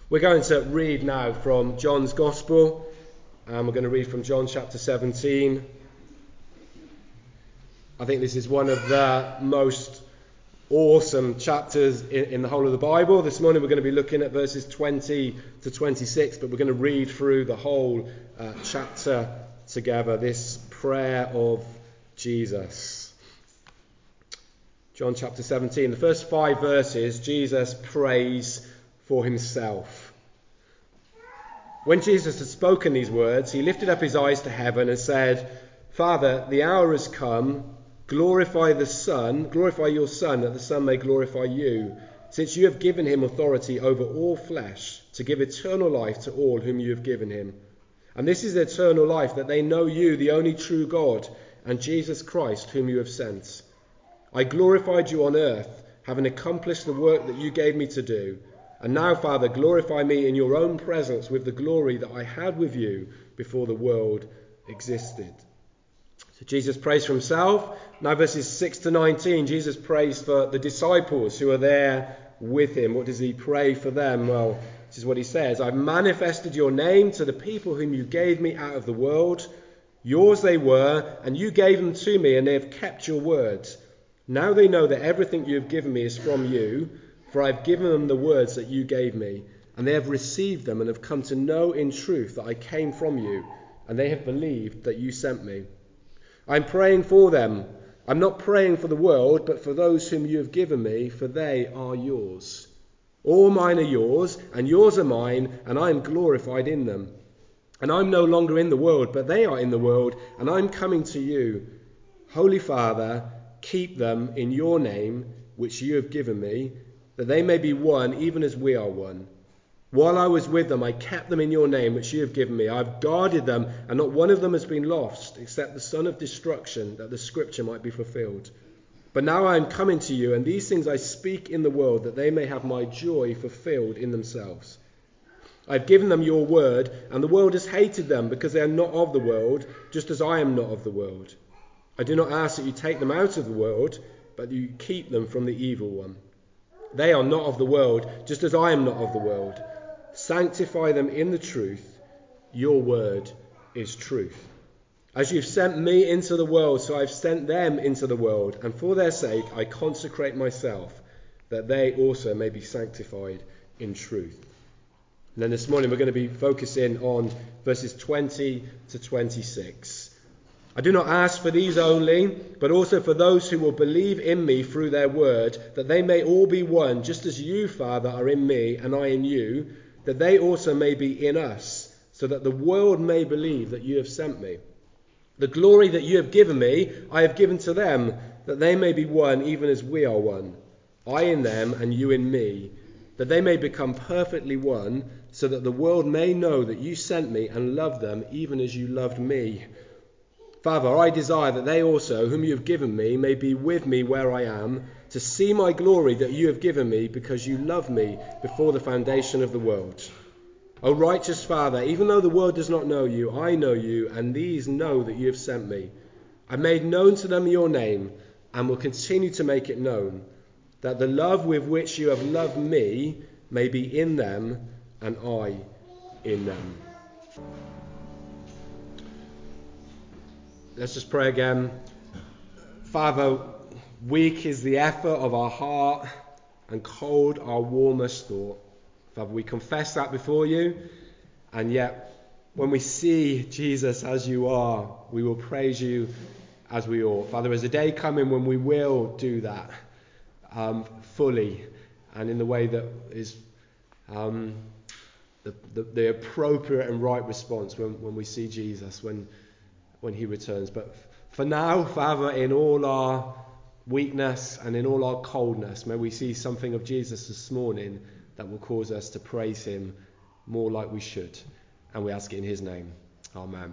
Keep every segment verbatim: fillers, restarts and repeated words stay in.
We're going to read now from John's Gospel, and we're going to read from John chapter seventeen. I think this is one of the most awesome chapters in, in the whole of the Bible. This morning we're going to be looking at verses twenty to twenty-six, but we're going to read through the whole uh, chapter together, this prayer of Jesus. John chapter seventeen, the first five verses, Jesus prays for himself. When Jesus had spoken these words, he lifted up his eyes to heaven and said, "Father, the hour has come. Glorify the Son, glorify your Son, that the Son may glorify you, since you have given him authority over all flesh, to give eternal life to all whom you have given him. And this is eternal life, that they know you, the only true God, and Jesus Christ, whom you have sent. I glorified you on earth, having accomplished the work that you gave me to do. And now, Father, glorify me in your own presence with the glory that I had with you before the world existed." So Jesus prays for himself. Now verses six to nineteen, Jesus prays for the disciples who are there with him. What does he pray for them? Well, this is what he says. "I've manifested your name to the people whom you gave me out of the world. Yours they were, and you gave them to me, and they have kept your word. Now they know that everything you have given me is from you, for I have given them the words that you gave me, and they have received them and have come to know in truth that I came from you, and they have believed that you sent me. I'm praying for them. I'm not praying for the world, but for those whom you have given me, for they are yours. All mine are yours, and yours are mine, and I am glorified in them. And I'm no longer in the world, but they are in the world, and I'm coming to you. Holy Father, keep them in your name, which you have given me, that they may be one, even as we are one. While I was with them, I kept them in your name, which you have given me. I've guarded them, and not one of them has been lost, except the son of destruction, that the scripture might be fulfilled. But now I am coming to you, and these things I speak in the world, that they may have my joy fulfilled in themselves. I've given them your word, and the world has hated them, because they are not of the world, just as I am not of the world. I do not ask that you take them out of the world, but that you keep them from the evil one. They are not of the world, just as I am not of the world. Sanctify them in the truth. Your word is truth. As you've sent me into the world, so I've sent them into the world, and for their sake I consecrate myself, that they also may be sanctified in truth." And then this morning we're going to be focusing on verses twenty to twenty-six. "I do not ask for these only, but also for those who will believe in me through their word, that they may all be one, just as you, Father, are in me and I in you, that they also may be in us, so that the world may believe that you have sent me. The glory that you have given me, I have given to them, that they may be one, even as we are one. I in them and you in me, that they may become perfectly one, so that the world may know that you sent me and loved them, even as you loved me. Father, I desire that they also, whom you have given me, may be with me where I am, to see my glory that you have given me, because you loved me before the foundation of the world. O righteous Father, even though the world does not know you, I know you, and these know that you have sent me. I made known to them your name, and will continue to make it known, that the love with which you have loved me may be in them, and I in them." Let's just pray again. Father, weak is the effort of our heart, and cold our warmest thought. Father, we confess that before you, and yet when we see Jesus as you are, we will praise you as we ought. Father, there's a day coming when we will do that um, fully, and in the way that is um, the, the, the appropriate and right response when, when we see Jesus, when when he returns. But for now, Father, in all our weakness and in all our coldness, may we see something of Jesus this morning that will cause us to praise him more like we should. And we ask it in his name. Amen.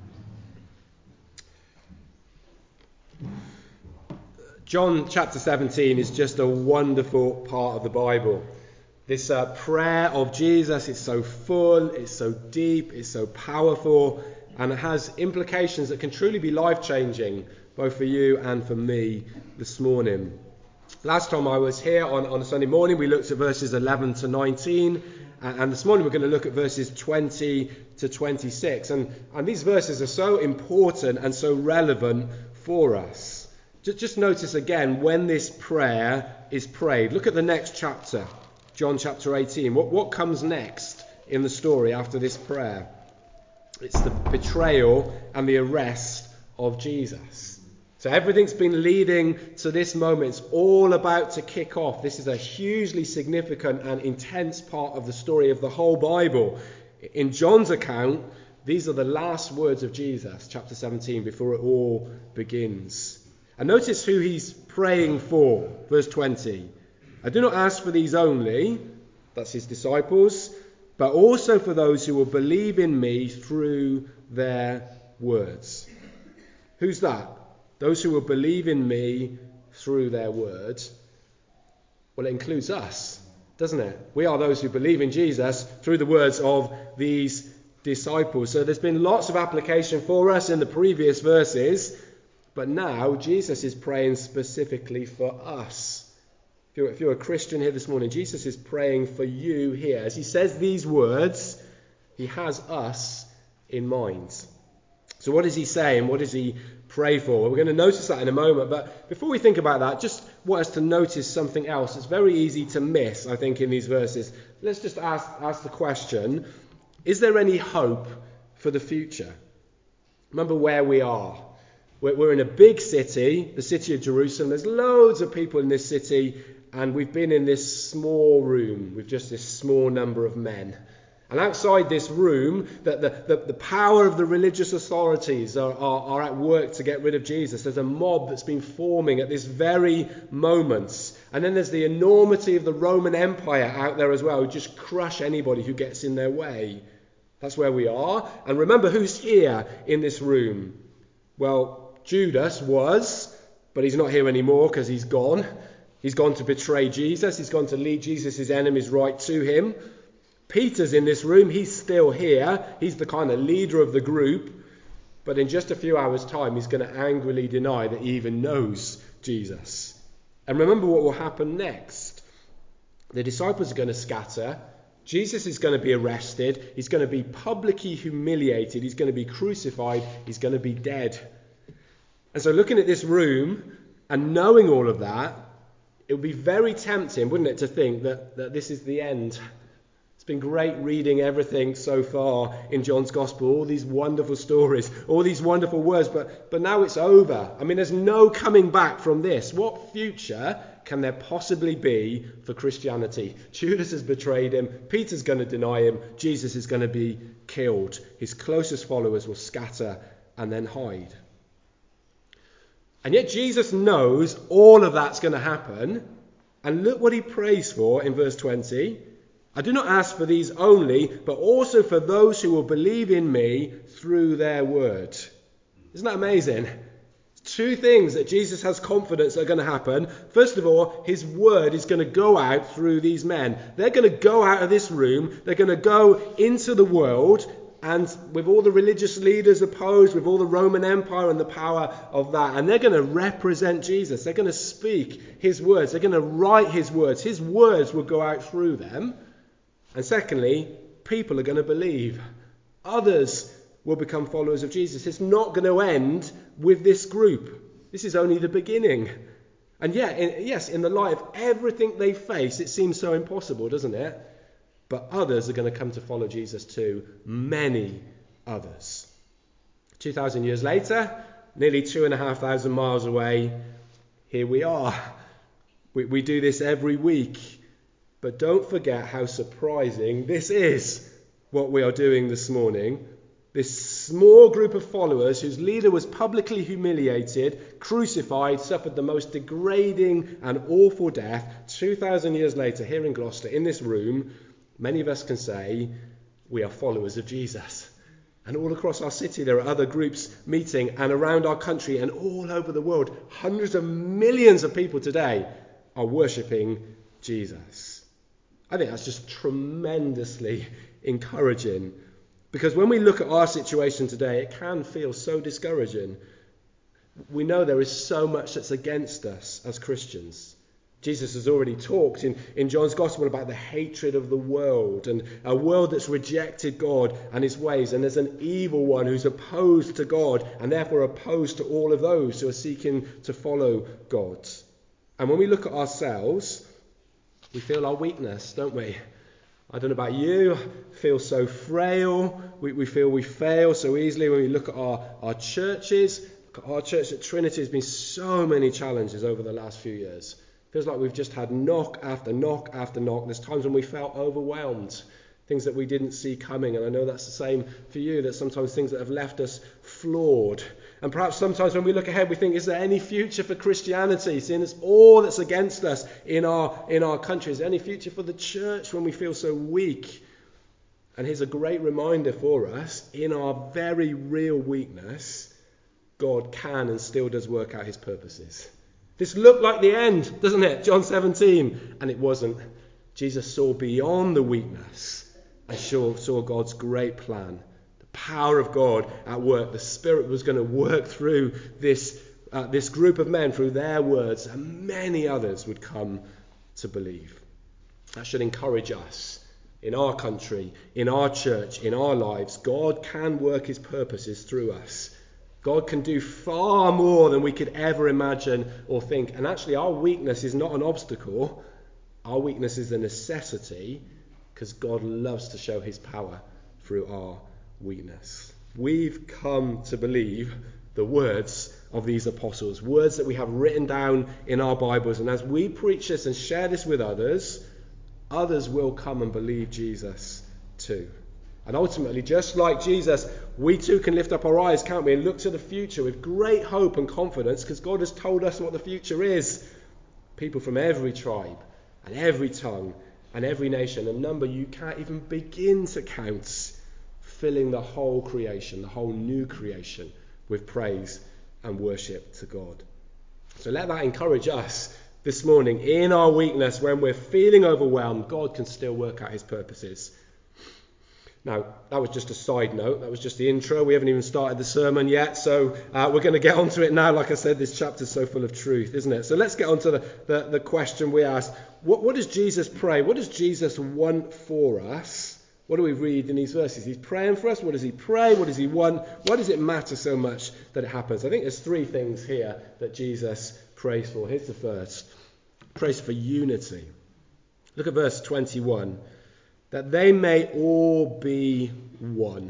John chapter seventeen is just a wonderful part of the Bible. This uh, prayer of Jesus is so full, it's so deep, it's so powerful, and it has implications that can truly be life-changing, both for you and for me this morning. Last time I was here on, on a Sunday morning, we looked at verses eleven to nineteen, And this morning we're going to look at verses twenty to twenty-six. And, and these verses are so important and so relevant for us. Just, just notice again when this prayer is prayed. Look at the next chapter, John chapter eighteen. What, what comes next in the story after this prayer? It's the betrayal and the arrest of Jesus. So everything's been leading to this moment. It's all about to kick off. This is a hugely significant and intense part of the story of the whole Bible. In John's account, these are the last words of Jesus, chapter seventeen, before it all begins. And notice who he's praying for, verse twenty. I do not ask for these only, that's his disciples, but also for those who will believe in me through their words. Who's that? Those who will believe in me through their words. Well, it includes us, doesn't it? We are those who believe in Jesus through the words of these disciples. So there's been lots of application for us in the previous verses, but now Jesus is praying specifically for us. If you're, if you're a Christian here this morning, Jesus is praying for you here. As he says these words, he has us in mind. So what does he say and what does he pray for? Well, we're going to notice that in a moment, but before we think about that, just want us to notice something else. It's very easy to miss, I think, in these verses. Let's just ask, ask the question, is there any hope for the future? Remember where we are. We're, we're in a big city, the city of Jerusalem. There's loads of people in this city, and we've been in this small room with just this small number of men. And outside this room, the, the, the, the power of the religious authorities are, are, are at work to get rid of Jesus. There's a mob that's been forming at this very moment. And then there's the enormity of the Roman Empire out there as well, who just crush anybody who gets in their way. That's where we are. And remember who's here in this room. Well, Judas was, but he's not here anymore because he's gone. He's gone to betray Jesus. He's gone to lead Jesus' enemies right to him. Peter's in this room. He's still here. He's the kind of leader of the group. But in just a few hours' time, he's going to angrily deny that he even knows Jesus. And remember what will happen next. The disciples are going to scatter. Jesus is going to be arrested. He's going to be publicly humiliated. He's going to be crucified. He's going to be dead. And so looking at this room and knowing all of that, it would be very tempting, wouldn't it, to think that, that this is the end. It's been great reading everything so far in John's Gospel, all these wonderful stories, all these wonderful words, but, but now it's over. I mean, there's no coming back from this. What future can there possibly be for Christianity? Judas has betrayed him. Peter's going to deny him. Jesus is going to be killed. His closest followers will scatter and then hide. And yet Jesus knows all of that's going to happen. And look what he prays for in verse twenty. I do not ask for these only, but also for those who will believe in me through their word. Isn't that amazing? Two things that Jesus has confidence are going to happen. First of all, his word is going to go out through these men. They're going to go out of this room. They're going to go into the world. And with all the religious leaders opposed, with all the Roman Empire and the power of that, and they're going to represent Jesus. They're going to speak his words. They're going to write his words. His words will go out through them. And secondly, people are going to believe. Others will become followers of Jesus. It's not going to end with this group. This is only the beginning. And yet, in, yes, in the light of everything they face, it seems so impossible, doesn't it? But others are going to come to follow Jesus too. Many others. Two thousand years later, nearly two and a half thousand miles away, here we are. We, we do this every week. But don't forget how surprising this is, what we are doing this morning. This small group of followers whose leader was publicly humiliated, crucified, suffered the most degrading and awful death. two thousand years later, here in Gloucester, in this room, many of us can say we are followers of Jesus. And all across our city, there are other groups meeting, and around our country and all over the world, hundreds of millions of people today are worshipping Jesus. I think that's just tremendously encouraging, because when we look at our situation today, it can feel so discouraging. We know there is so much that's against us as Christians. Jesus has already talked in, in John's Gospel about the hatred of the world, and a world that's rejected God and his ways. And there's an evil one who's opposed to God and therefore opposed to all of those who are seeking to follow God. And when we look at ourselves, we feel our weakness, don't we? I don't know about you, I feel so frail. We, we feel we fail so easily when we look at our, our churches. Our church at Trinity has been so many challenges over the last few years. Feels like we've just had knock after knock after knock. There's times when we felt overwhelmed, things that we didn't see coming. And I know that's the same for you, that sometimes things that have left us flawed. And perhaps sometimes when we look ahead, we think, is there any future for Christianity? Seeing it's all that's against us in our, in our country. Is there any future for the church when we feel so weak? And here's a great reminder for us, in our very real weakness, God can and still does work out his purposes. This looked like the end, doesn't it? John seventeen. And it wasn't. Jesus saw beyond the weakness and saw, saw God's great plan. The power of God at work. The Spirit was going to work through this, uh, this group of men, through their words, and many others would come to believe. That should encourage us in our country, in our church, in our lives. God can work his purposes through us. God can do far more than we could ever imagine or think. And actually, our weakness is not an obstacle. Our weakness is a necessity, because God loves to show his power through our weakness. We've come to believe the words of these apostles, words that we have written down in our Bibles. And as we preach this and share this with others, others will come and believe Jesus too. And ultimately, just like Jesus, we too can lift up our eyes, can't we, and look to the future with great hope and confidence, because God has told us what the future is. People from every tribe and every tongue and every nation, a number you can't even begin to count, filling the whole creation, the whole new creation, with praise and worship to God. So let that encourage us this morning. In our weakness, when we're feeling overwhelmed, God can still work out his purposes. Now, that was just a side note. That was just the intro. We haven't even started the sermon yet. So uh, we're going to get onto it now. Like I said, this chapter's so full of truth, isn't it? So let's get on to the, the, the question we asked. What, what does Jesus pray? What does Jesus want for us? What do we read in these verses? He's praying for us. What does he pray? What does he want? Why does it matter so much that it happens? I think there's three things here that Jesus prays for. Here's the first. He prays for unity. Look at verse twenty-one. That they may all be one.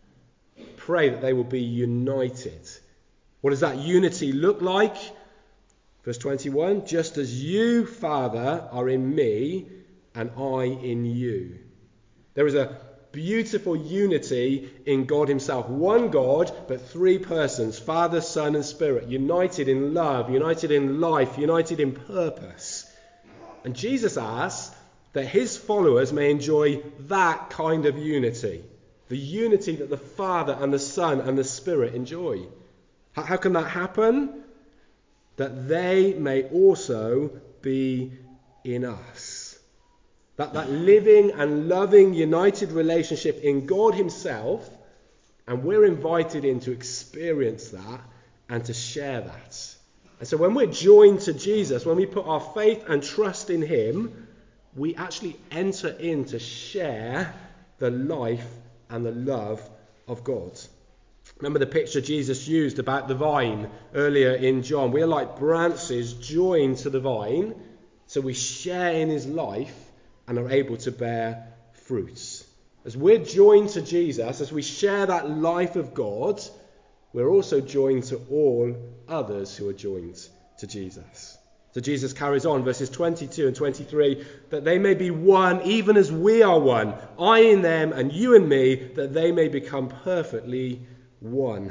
Pray that they will be united. What does that unity look like? Verse twenty-one, just as you, Father, are in me and I in you. There is a beautiful unity in God himself. One God, but three persons, Father, Son, and Spirit, united in love, united in life, united in purpose. And Jesus asks that his followers may enjoy that kind of unity. The unity that the Father and the Son and the Spirit enjoy. How, how can that happen? That they may also be in us. That, that living and loving united relationship in God himself, and we're invited in to experience that and to share that. And so when we're joined to Jesus, when we put our faith and trust in him, we actually enter in to share the life and the love of God. Remember the picture Jesus used about the vine earlier in John. We are like branches joined to the vine, so we share in his life and are able to bear fruits. As we're joined to Jesus, as we share that life of God, we're also joined to all others who are joined to Jesus. So Jesus carries on, verses twenty-two and twenty-three, that they may be one, even as we are one, I in them and you in me, that they may become perfectly one.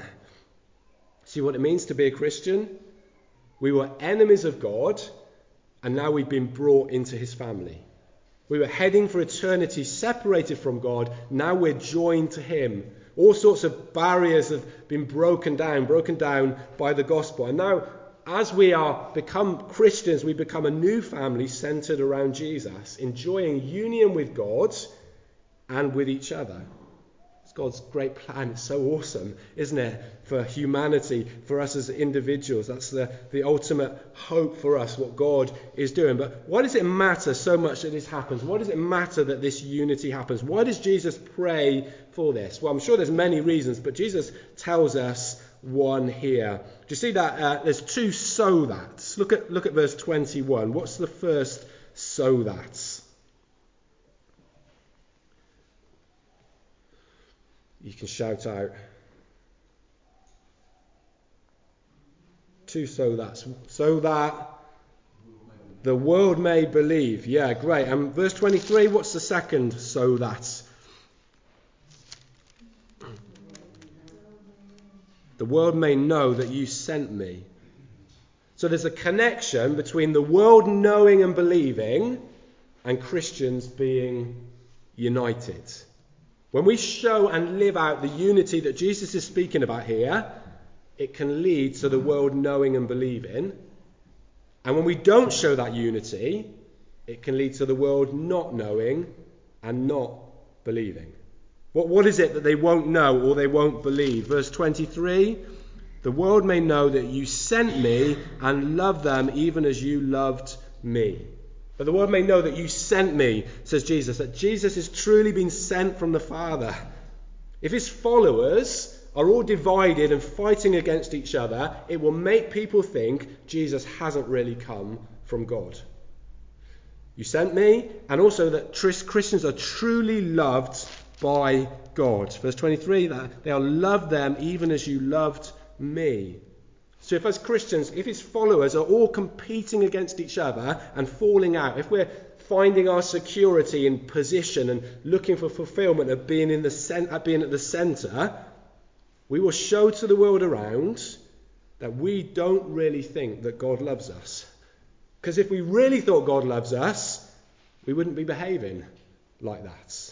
See what it means to be a Christian? We were enemies of God, and now we've been brought into his family. We were heading for eternity separated from God, now we're joined to him. All sorts of barriers have been broken down, broken down by the gospel. And now, as we are become Christians, we become a new family centered around Jesus, enjoying union with God and with each other. God's great plan. It's so awesome, isn't it? For humanity, for us as individuals. That's the, the ultimate hope for us, what God is doing. But why does it matter so much that this happens? Why does it matter that this unity happens? Why does Jesus pray for this? Well, I'm sure there's many reasons, but Jesus tells us one here. Do you see that? Uh, there's two so that's. Look at, look at verse twenty-one. What's the first so that's? You can shout out. Two so that's. So that the world may believe. Yeah, great. And verse twenty-three, what's the second so that's? The world may know that you sent me. So there's a connection between the world knowing and believing and Christians being united. When we show and live out the unity that Jesus is speaking about here, it can lead to the world knowing and believing. And when we don't show that unity, it can lead to the world not knowing and not believing. What, what is it that they won't know or they won't believe? Verse twenty-three, the world may know that you sent me and love them even as you loved me. But the world may know that you sent me, says Jesus, that Jesus has truly been sent from the Father. If his followers are all divided and fighting against each other, it will make people think Jesus hasn't really come from God. You sent me, and also that Christians are truly loved by God. Verse twenty-three, that they'll love them even as you loved me. So if as Christians, if his followers are all competing against each other and falling out, if we're finding our security in position and looking for fulfillment of being in the cent- at being at the centre, we will show to the world around that we don't really think that God loves us. Because if we really thought God loves us, we wouldn't be behaving like that.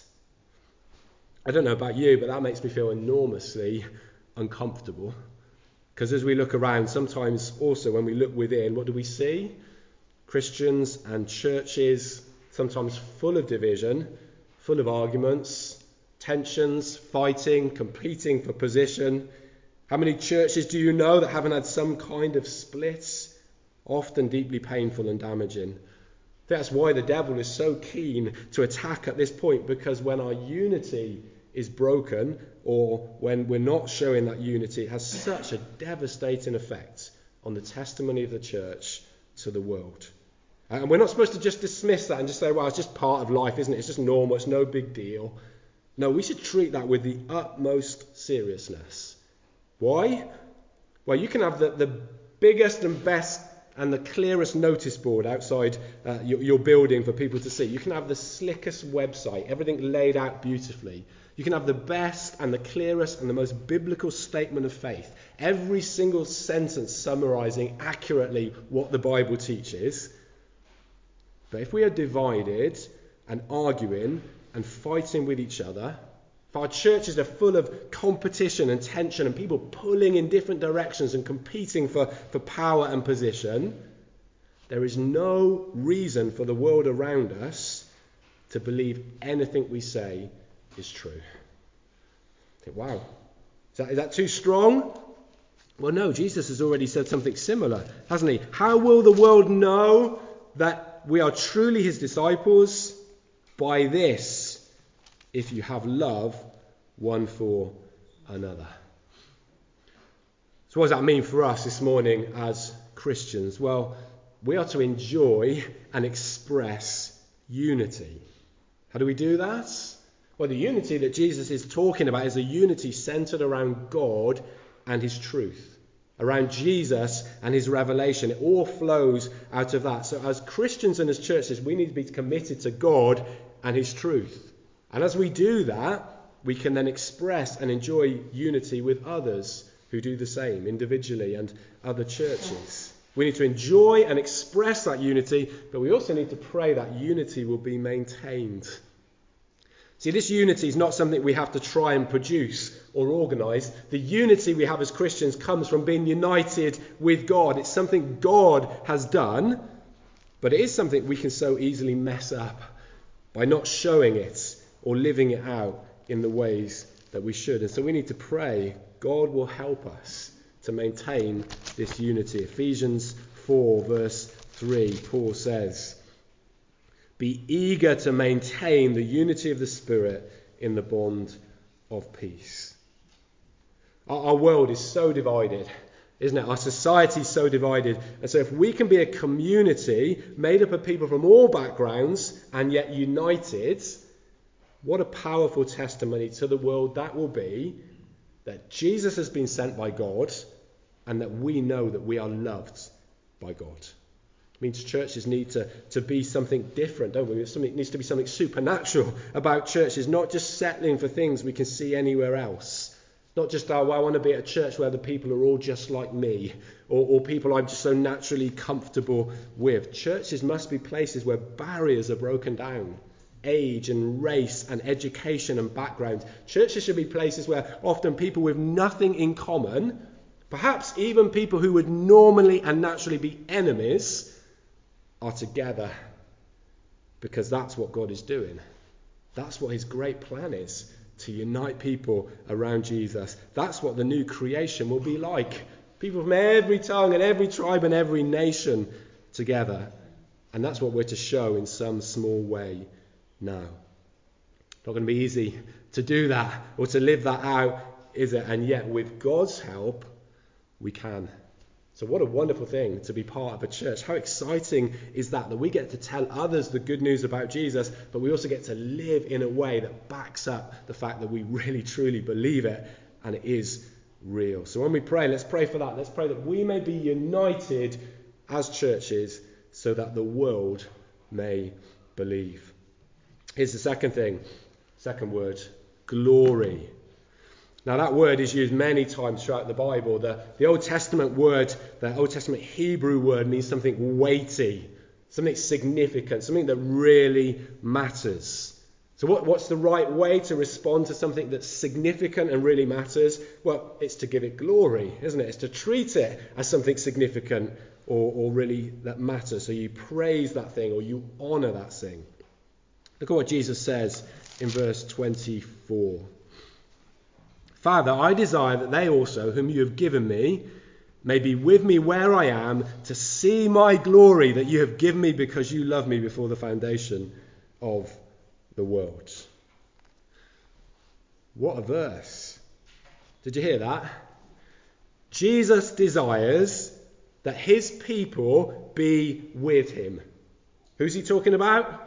I don't know about you, but that makes me feel enormously uncomfortable. Because as we look around, sometimes also when we look within, what do we see? Christians and churches, sometimes full of division, full of arguments, tensions, fighting, competing for position. How many churches do you know that haven't had some kind of splits? Often deeply painful and damaging. That's why the devil is so keen to attack at this point, because when our unity is broken, or when we're not showing that unity, it has such a devastating effect on the testimony of the church to the world. And we're not supposed to just dismiss that and just say, well, it's just part of life, isn't it? It's just normal, it's no big deal. No, we should treat that with the utmost seriousness. Why? Well, you can have the, the biggest and best and the clearest notice board outside uh, your, your building for people to see. You can have the slickest website, everything laid out beautifully. You can have the best and the clearest and the most biblical statement of faith. Every single sentence summarizing accurately what the Bible teaches. But if we are divided and arguing and fighting with each other, if our churches are full of competition and tension and people pulling in different directions and competing for, for power and position, there is no reason for the world around us to believe anything we say is true. Think, wow, is that, is that too strong? Well, no, Jesus has already said something similar, hasn't he? How will the world know that we are truly his disciples? By this, if you have love one for another. So what does that mean for us this morning as Christians? Well, we are to enjoy and express unity. How do we do that? Well, the unity that Jesus is talking about is a unity centered around God and his truth, around Jesus and his revelation. It all flows out of that. So as Christians and as churches, we need to be committed to God and his truth. And as we do that, we can then express and enjoy unity with others who do the same, individually and other churches. We need to enjoy and express that unity, but we also need to pray that unity will be maintained. See, this unity is not something we have to try and produce or organise. The unity we have as Christians comes from being united with God. It's something God has done, but it is something we can so easily mess up by not showing it or living it out in the ways that we should. And so we need to pray God will help us to maintain this unity. Ephesians four verse three, Paul says, "Be eager to maintain the unity of the Spirit in the bond of peace." Our, our world is so divided, isn't it? Our society is so divided. And so if we can be a community made up of people from all backgrounds and yet united, what a powerful testimony to the world that will be, that Jesus has been sent by God and that we know that we are loved by God. It means churches need to, to be something different, don't we? Something, it needs to be something supernatural about churches, not just settling for things we can see anywhere else. Not just, oh, well, I want to be at a church where the people are all just like me, or, or people I'm just so naturally comfortable with. Churches must be places where barriers are broken down. Age and race and education and background. Churches should be places where often people with nothing in common, perhaps even people who would normally and naturally be enemies, are together, because that's what God is doing. That's what his great plan is, to unite people around Jesus. That's what the new creation will be like. People from every tongue and every tribe and every nation together. And that's what we're to show in some small way now. Not going to be easy to do that or to live that out, is it? And yet with God's help, we can. So what a wonderful thing to be part of a church. How exciting is that, that we get to tell others the good news about Jesus, but we also get to live in a way that backs up the fact that we really truly believe it and it is real. So when we pray, let's pray for that. Let's pray that we may be united as churches so that the world may believe. Here's the second thing, second word, glory. Now that word is used many times throughout the Bible. The, the Old Testament word, the Old Testament Hebrew word means something weighty, something significant, something that really matters. So what, what's the right way to respond to something that's significant and really matters? Well, it's to give it glory, isn't it? It's to treat it as something significant or, or really that matters. So you praise that thing or you honour that thing. Look at what Jesus says in verse twenty-four. "Father, I desire that they also, whom you have given me, may be with me where I am, to see my glory that you have given me because you loved me before the foundation of the world." What a verse. Did you hear that? Jesus desires that his people be with him. Who's he talking about?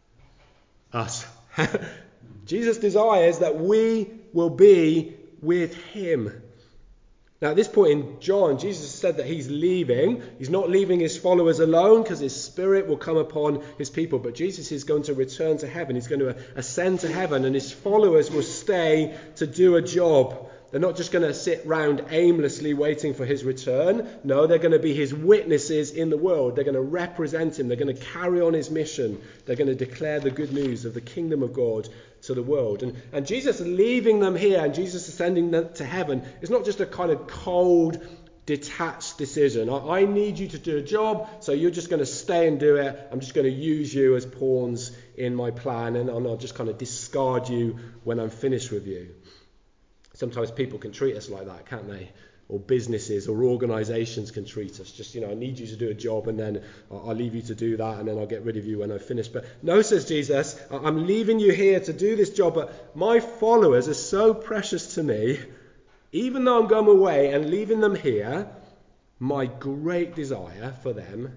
Us. Jesus desires that we will be with him. Now at this point in John, Jesus said that he's leaving. He's not leaving his followers alone because his Spirit will come upon his people. But Jesus is going to return to heaven. He's going to ascend to heaven and his followers will stay to do a job. They're not just going to sit round aimlessly waiting for his return. No, they're going to be his witnesses in the world. They're going to represent him. They're going to carry on his mission. They're going to declare the good news of the kingdom of God to the world. And, and Jesus leaving them here and Jesus ascending them to heaven is not just a kind of cold, detached decision. I, I need you to do a job, so you're just going to stay and do it. I'm just going to use you as pawns in my plan, and I'll just kind of discard you when I'm finished with you. Sometimes people can treat us like that, can't they? Or businesses or organisations can treat us. Just, you know, I need you to do a job and then I'll, I'll leave you to do that and then I'll get rid of you when I've finished. But no, says Jesus, I'm leaving you here to do this job, but my followers are so precious to me. Even though I'm going away and leaving them here, my great desire for them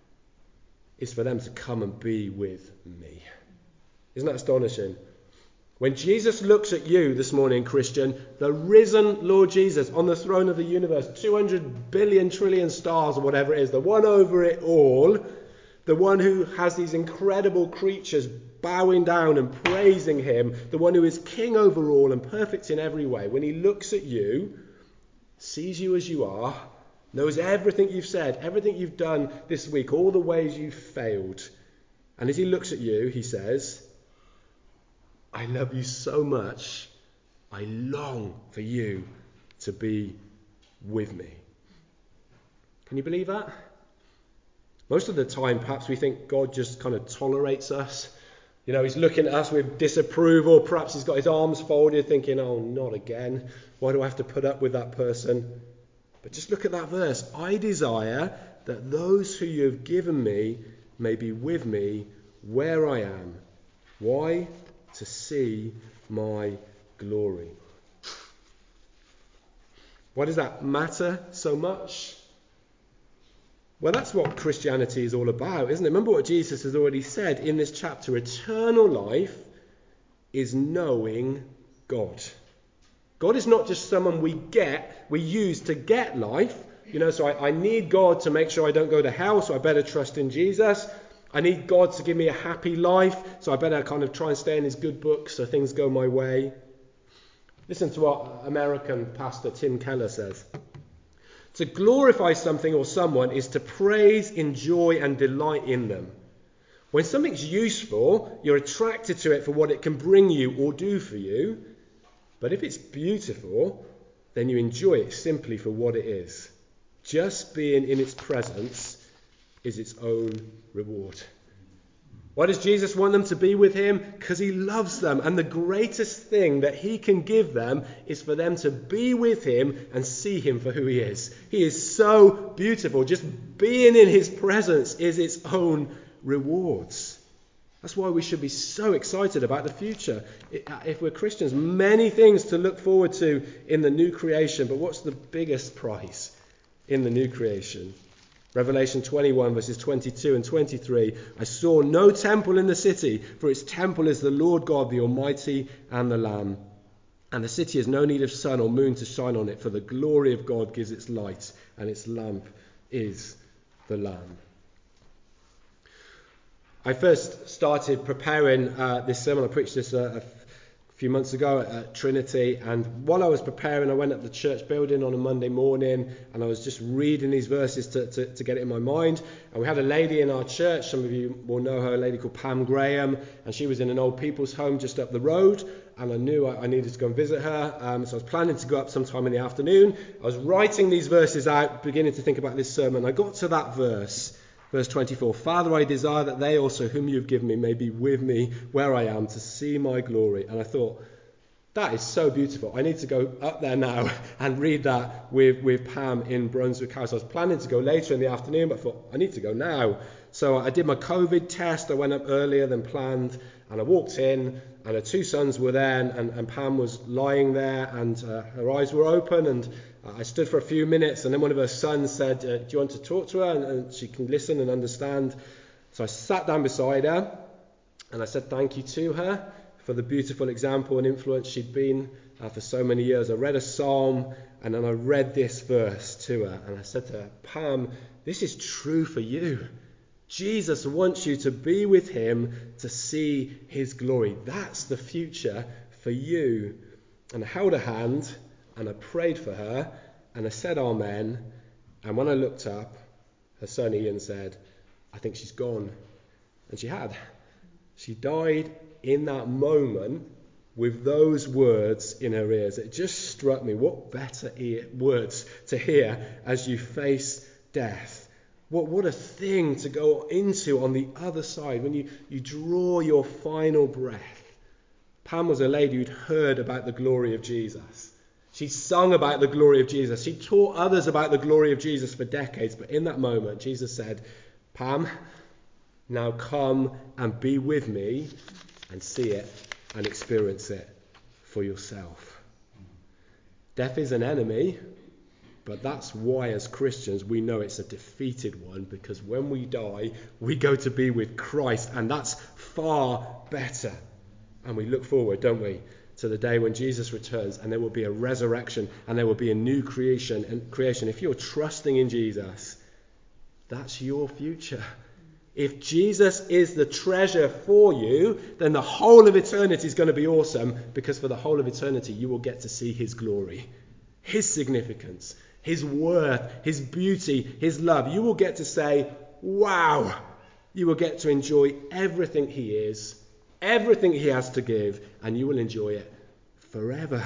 is for them to come and be with me. Isn't that astonishing? When Jesus looks at you this morning, Christian, the risen Lord Jesus on the throne of the universe, two hundred billion trillion stars or whatever it is, the one over it all, the one who has these incredible creatures bowing down and praising him, the one who is king over all and perfect in every way, when he looks at you, sees you as you are, knows everything you've said, everything you've done this week, all the ways you've failed. And as he looks at you, he says, I love you so much, I long for you to be with me. Can you believe that? Most of the time, perhaps we think God just kind of tolerates us, You know, he's looking at us with disapproval. Perhaps he's got his arms folded thinking, oh, not again. Why do I have to put up with that person? But just look at that verse. I desire that those who you have given me may be with me where I am. Why? To see my glory. Why does that matter so much? Well, that's what Christianity is all about, isn't it? Remember what Jesus has already said in this chapter. Eternal life is knowing God. God is not just someone we get, we use to get life. You know, so I, I need God to make sure I don't go to hell, so I better trust in Jesus. I need God to give me a happy life, so I better kind of try and stay in his good books so things go my way. Listen to what American pastor Tim Keller says. To glorify something or someone is to praise, enjoy, and delight in them. When something's useful, you're attracted to it for what it can bring you or do for you. But if it's beautiful, then you enjoy it simply for what it is. Just being in its presence is its own reward. Why does Jesus want them to be with him? Because he loves them. And the greatest thing that he can give them is for them to be with him and see him for who he is. He is so beautiful. Just being in his presence is its own rewards. That's why we should be so excited about the future. If we're Christians, many things to look forward to in the new creation. But what's the biggest prize in the new creation? Revelation twenty-one, verses twenty-two and twenty-three. I saw no temple in the city, for its temple is the Lord God, the Almighty, and the Lamb. And the city has no need of sun or moon to shine on it, for the glory of God gives its light, and its lamp is the Lamb. I first started preparing uh, this sermon. I preached this uh, a few months ago at, at Trinity, and while I was preparing, I went up the church building on a Monday morning, and I was just reading these verses to, to, to get it in my mind. And we had a lady in our church, some of you will know her, a lady called Pam Graham, and she was in an old people's home just up the road, and I knew I, I needed to go and visit her, um, so I was planning to go up sometime in the afternoon. I was writing these verses out, beginning to think about this sermon. I got to that verse, verse twenty-four. Father, I desire that they also whom you have given me may be with me where I am to see my glory. And I thought, that is so beautiful. I need to go up there now and read that with, with Pam in Brunswick House. I was planning to go later in the afternoon, but I thought, I need to go now. So I did my COVID test. I went up earlier than planned, and I walked in, and her two sons were there, and, and Pam was lying there, and uh, her eyes were open, and I stood for a few minutes, and then one of her sons said, uh, do you want to talk to her? And, and she can listen and understand. So I sat down beside her, and I said thank you to her for the beautiful example and influence she'd been uh, for so many years. I read a psalm, and then I read this verse to her, and I said to her, Pam, this is true for you. Jesus wants you to be with him to see his glory. That's the future for you. And I held her hand, and I prayed for her, and I said amen, and when I looked up, her son Ian said, I think she's gone. And she had. She died in that moment with those words in her ears. It just struck me, what better ear, words to hear as you face death. What, what a thing to go into on the other side when you, you draw your final breath. Pam was a lady who'd heard about the glory of Jesus. She sung about the glory of Jesus. She taught others about the glory of Jesus for decades. But in that moment, Jesus said, Pam, now come and be with me and see it and experience it for yourself. Death is an enemy, but that's why as Christians we know it's a defeated one, because when we die, we go to be with Christ, and that's far better. And we look forward, don't we, to the day when Jesus returns, and there will be a resurrection, and there will be a new creation. And creation. If you're trusting in Jesus, that's your future. If Jesus is the treasure for you, then the whole of eternity is going to be awesome, because for the whole of eternity you will get to see his glory, his significance, his worth, his beauty, his love. You will get to say, wow. You will get to enjoy everything he is, everything he has to give, and you will enjoy it forever.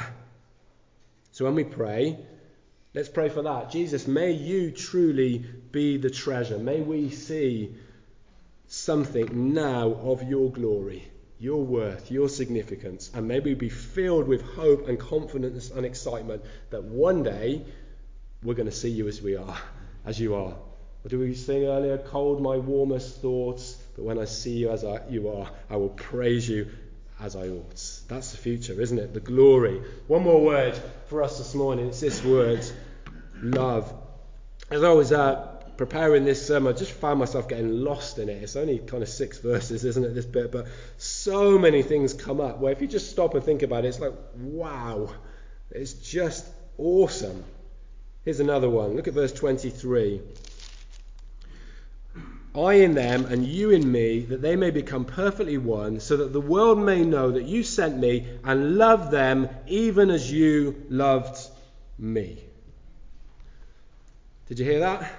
So when we pray, let's pray for that. Jesus, may you truly be the treasure. May we see something now of your glory your worth, your significance, and maybe be filled with hope and confidence and excitement that one day we're going to see you as we are, as you are. What did we sing earlier? Cold my warmest thoughts, but when I see you as I, you are, I will praise you as I ought. That's the future, isn't it? The glory. One more word for us this morning. It's this word, love. As I was uh, preparing this sermon, I just found myself getting lost in it. It's only kind of six verses, isn't it, this bit? But so many things come up where if you just stop and think about it, it's like, wow, it's just awesome. Here's another one. Look at verse twenty-three. I in them and you in me, that they may become perfectly one, so that the world may know that you sent me and loved them even as you loved me. Did you hear that?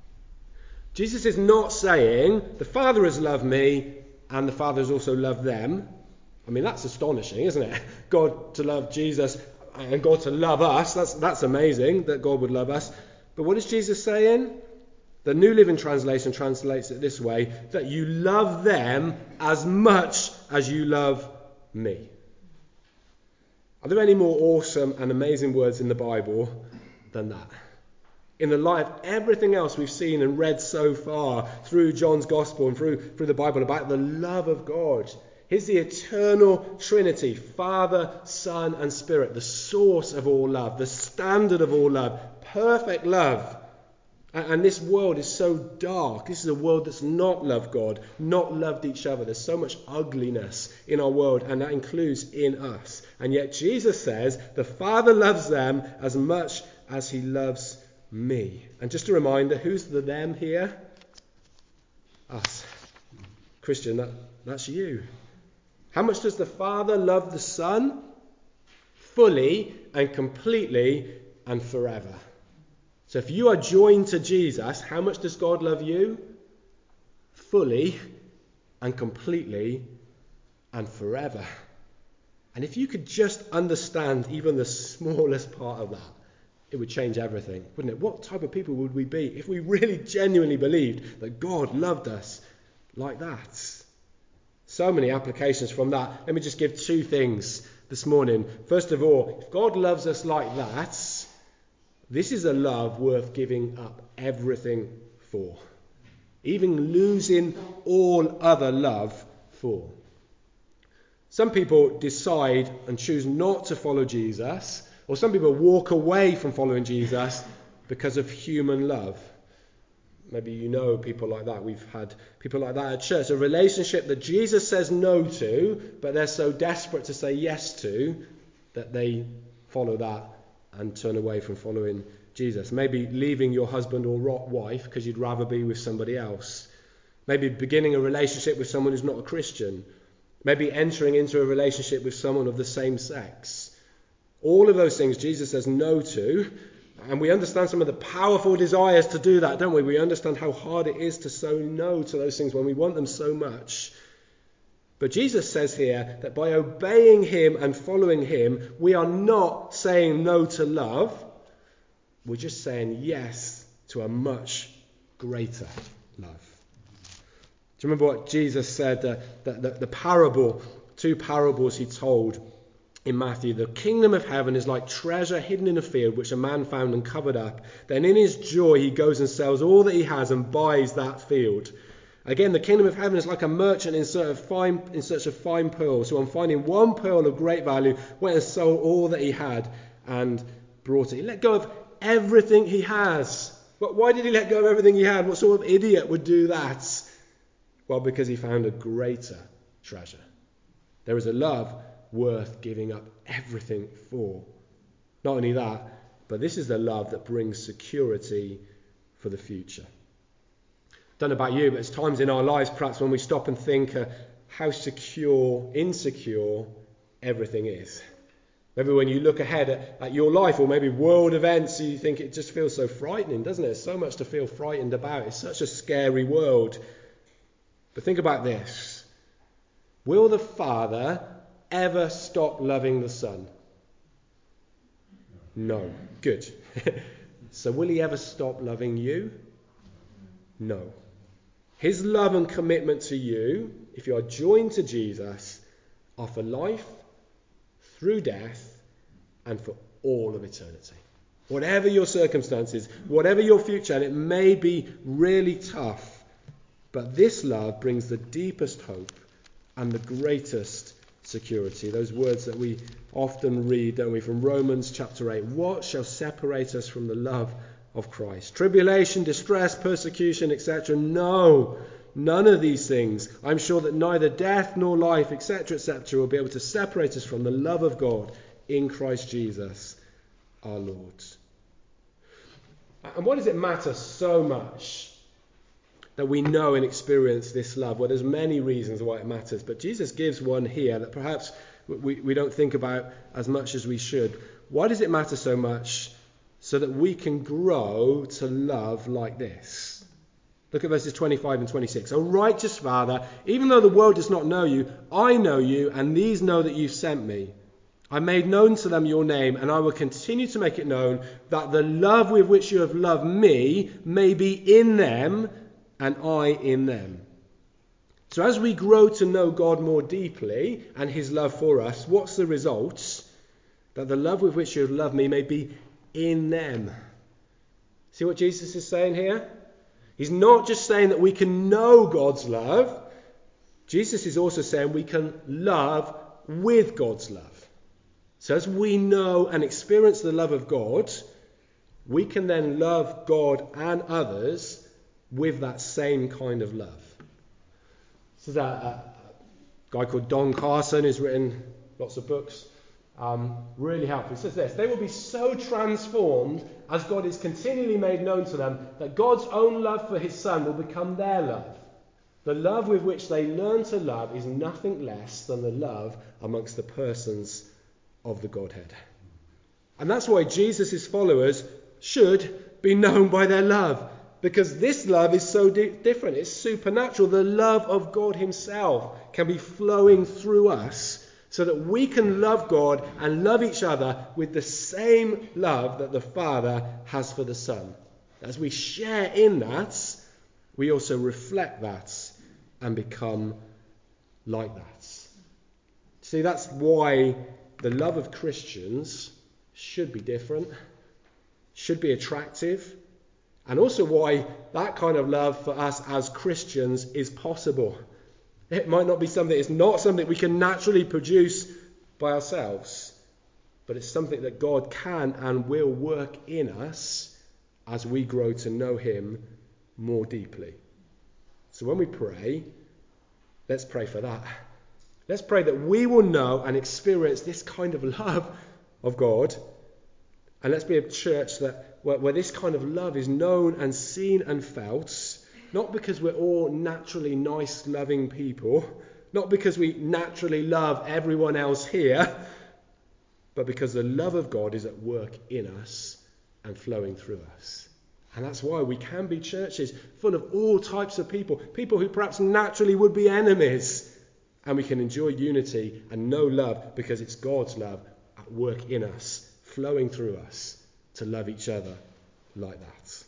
Jesus is not saying the Father has loved me and the Father has also loved them. I mean, that's astonishing, isn't it? God to love Jesus and God to love us. That's, that's amazing that God would love us. But what is Jesus saying? The New Living Translation translates it this way, that you love them as much as you love me. Are there any more awesome and amazing words in the Bible than that? In the light of everything else we've seen and read so far through John's Gospel and through, through the Bible about the love of God. Here's the eternal Trinity, Father, Son and Spirit, the source of all love, the standard of all love, perfect love. And this world is so dark. This is a world that's not loved God, not loved each other. There's so much ugliness in our world, and that includes in us. And yet Jesus says the Father loves them as much as he loves me. And just a reminder, who's the them here? Us. Christian, that, that's you. How much does the Father love the Son? Fully and completely and forever. So if you are joined to Jesus, how much does God love you? Fully and completely and forever. And if you could just understand even the smallest part of that, it would change everything, wouldn't it? What type of people would we be if we really genuinely believed that God loved us like that? So many applications from that. Let me just give two things this morning. First of all, if God loves us like that, this is a love worth giving up everything for. Even losing all other love for. Some people decide and choose not to follow Jesus, or some people walk away from following Jesus because of human love. Maybe you know people like that. We've had people like that at church. A relationship that Jesus says no to, but they're so desperate to say yes to, that they follow that and turn away from following Jesus. Maybe leaving your husband or wife because you'd rather be with somebody else. Maybe beginning a relationship with someone who's not a Christian. Maybe entering into a relationship with someone of the same sex. All of those things Jesus says no to. And we understand some of the powerful desires to do that, don't we? We understand how hard it is to say no to those things when we want them so much. But Jesus says here that by obeying him and following him, we are not saying no to love. We're just saying yes to a much greater love. Do you remember what Jesus said, uh, the, the, the parable, two parables he told in Matthew? The kingdom of heaven is like treasure hidden in a field, which a man found and covered up. Then in his joy he goes and sells all that he has and buys that field. Again, the kingdom of heaven is like a merchant in search of fine, in search of fine pearls, who on finding one pearl of great value went and sold all that he had and brought it. He let go of everything he has. But why did he let go of everything he had? What sort of idiot would do that? Well, because he found a greater treasure. There is a love worth giving up everything for. Not only that, but this is the love that brings security for the future. Don't know about you, but there's times in our lives perhaps when we stop and think uh, how secure, insecure everything is. Maybe when you look ahead at, at your life, or maybe world events, you think it just feels so frightening, doesn't it? There's so much to feel frightened about. It's such a scary world. But think about this. Will the Father ever stop loving the Son? No. Good. So will he ever stop loving you? No. His love and commitment to you, if you are joined to Jesus, are for life, through death, and for all of eternity. Whatever your circumstances, whatever your future, and it may be really tough, but this love brings the deepest hope and the greatest security. Those words that we often read, don't we, from Romans chapter eight. What shall separate us from the love of Christ? Tribulation, distress, persecution, et cetera. No, none of these things. I'm sure that neither death nor life, et cetera, et cetera, will be able to separate us from the love of God in Christ Jesus our Lord. And why does it matter so much that we know and experience this love? Well, there's many reasons why it matters, but Jesus gives one here that perhaps we, we don't think about as much as we should. Why does it matter so much? So that we can grow to love like this. Look at verses twenty-five and twenty-six. O righteous Father, even though the world does not know you, I know you, and these know that you sent me. I made known to them your name, and I will continue to make it known, that the love with which you have loved me may be in them, and I in them. So as we grow to know God more deeply, and his love for us, what's the result? That the love with which you have loved me may be in them. See what Jesus is saying here? He's not just saying that we can know God's love. Jesus is also saying we can love with God's love. So as we know and experience the love of God, we can then love God and others with that same kind of love. This is a, a guy called Don Carson who's written lots of books. Um, really helpful. He says this: they will be so transformed as God is continually made known to them that God's own love for his Son will become their love. The love with which they learn to love is nothing less than the love amongst the persons of the Godhead. And that's why Jesus' followers should be known by their love, because this love is so di- different. It's supernatural. The love of God himself can be flowing through us so that we can love God and love each other with the same love that the Father has for the Son. As we share in that, we also reflect that and become like that. See, that's why the love of Christians should be different, should be attractive, and also why that kind of love for us as Christians is possible. It might not be something, it's not something we can naturally produce by ourselves, but it's something that God can and will work in us as we grow to know him more deeply. So when we pray, let's pray for that. Let's pray that we will know and experience this kind of love of God. And let's be a church that where, where this kind of love is known and seen and felt, not because we're all naturally nice, loving people, not because we naturally love everyone else here, but because the love of God is at work in us and flowing through us. And that's why we can be churches full of all types of people, people who perhaps naturally would be enemies. And we can enjoy unity and know love because it's God's love at work in us, flowing through us to love each other like that.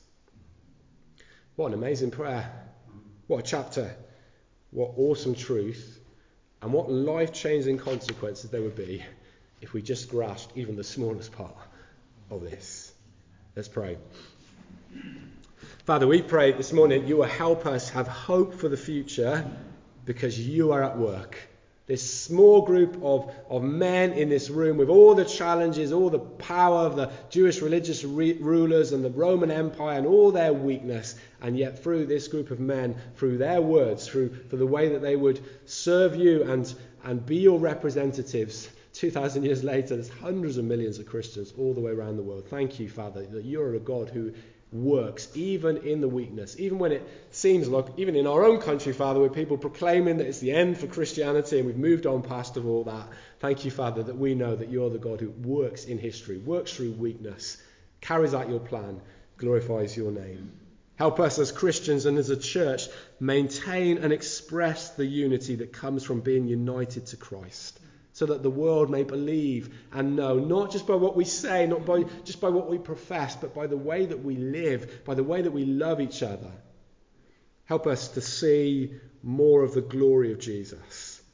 What an amazing prayer. What a chapter. What awesome truth. And what life-changing consequences there would be if we just grasped even the smallest part of this. Let's pray. Father, we pray this morning you will help us have hope for the future because you are at work. This small group of, of men in this room with all the challenges, all the power of the Jewish religious re- rulers and the Roman Empire and all their weakness, and yet through this group of men, through their words, through for the way that they would serve you and, and be your representatives, two thousand years later, there's hundreds of millions of Christians all the way around the world. Thank you, Father, that you're a God who works even in the weakness, even when it seems like, even in our own country, Father, with people proclaiming that it's the end for Christianity and we've moved on past of all that. Thank you, Father, that we know that you're the God who works in history, works through weakness, carries out your plan, glorifies your name. Help us as Christians and as a church maintain and express the unity that comes from being united to Christ, so that the world may believe and know, not just by what we say, not by just by what we profess, but by the way that we live, by the way that we love each other. Help us to see more of the glory of Jesus,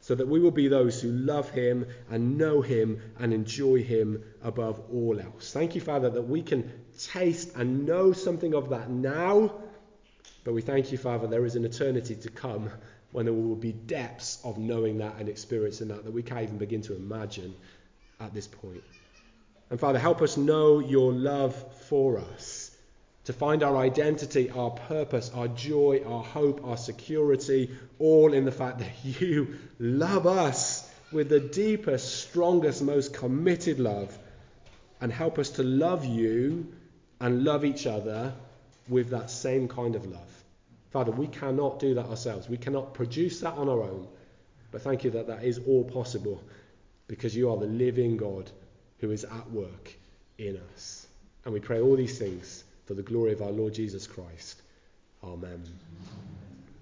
so that we will be those who love him and know him and enjoy him above all else. Thank you, Father, that we can taste and know something of that now, but we thank you, Father, there is an eternity to come when there will be depths of knowing that and experiencing that that we can't even begin to imagine at this point. And Father, help us know your love for us, to find our identity, our purpose, our joy, our hope, our security, all in the fact that you love us with the deepest, strongest, most committed love, and help us to love you and love each other with that same kind of love. Father, we cannot do that ourselves. We cannot produce that on our own. But thank you that that is all possible because you are the living God who is at work in us. And we pray all these things for the glory of our Lord Jesus Christ. Amen.